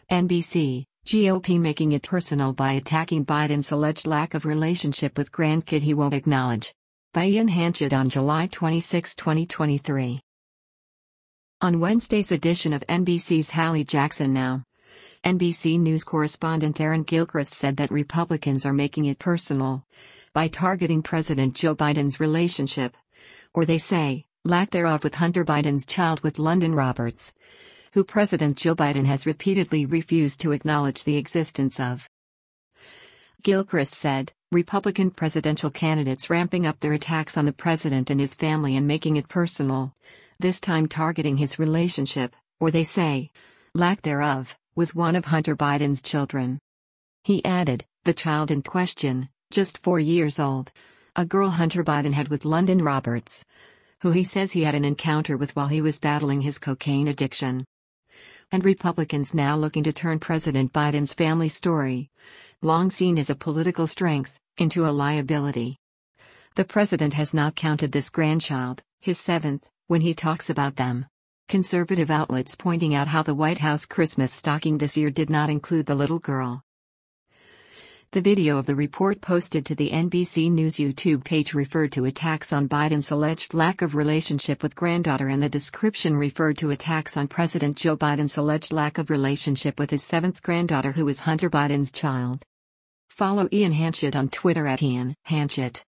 NBC, GOP making it personal by attacking Biden's alleged lack of relationship with grandkid he won't acknowledge. By Ian Hanchett on July 26, 2023. On Wednesday's edition of NBC's Hallie Jackson Now, NBC News correspondent Aaron Gilchrist said that Republicans are making it personal by targeting President Joe Biden's relationship, or they say, lack thereof, with Hunter Biden's child with Lunden Roberts, who President Joe Biden has repeatedly refused to acknowledge the existence of. Gilchrist said, Republican presidential candidates ramping up their attacks on the president and his family and making it personal, this time targeting his relationship, or they say, lack thereof, with one of Hunter Biden's children. He added, the child in question, just 4 years old, a girl Hunter Biden had with Lunden Roberts, who he says he had an encounter with while he was battling his cocaine addiction. And Republicans now looking to turn President Biden's family story, long seen as a political strength, into a liability. The president has not counted this grandchild, his seventh, when he talks about them. Conservative outlets pointing out how the White House Christmas stocking this year did not include the little girl. The video of the report posted to the NBC News YouTube page referred to attacks on Biden's alleged lack of relationship with granddaughter, and the description referred to attacks on President Joe Biden's alleged lack of relationship with his seventh granddaughter, who is Hunter Biden's child. Follow Ian Hanchett on Twitter @Ian Hanchett.